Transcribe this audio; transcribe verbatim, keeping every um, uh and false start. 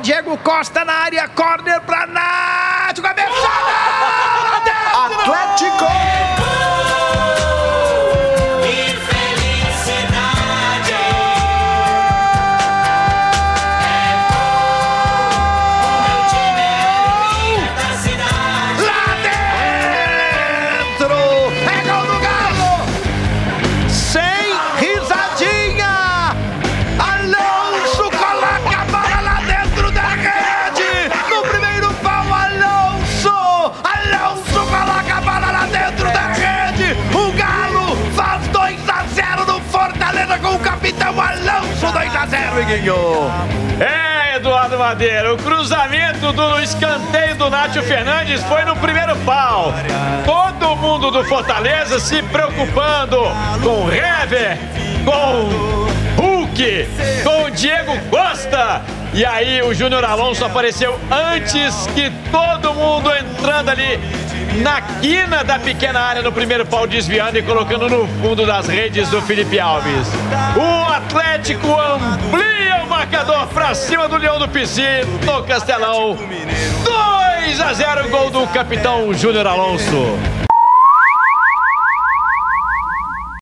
Diego Costa na área, corner pra Nath, cabeçada! Atlético! Com o capitão Alonso, dois a zero, Iguinho. É, Eduardo Madeira, o cruzamento do escanteio do Nátio Fernandes foi no primeiro pau. Todo mundo do Fortaleza se preocupando com o Hever, com Hulk, com o Diego Costa. E aí o Júnior Alonso apareceu antes que todo mundo, entrando ali na quina da pequena área no primeiro pau, desviando e colocando no fundo das redes do Felipe Alves. O Atlético amplia o marcador para cima do Leão do Pici no Castelão. dois a zero, gol do capitão Júnior Alonso.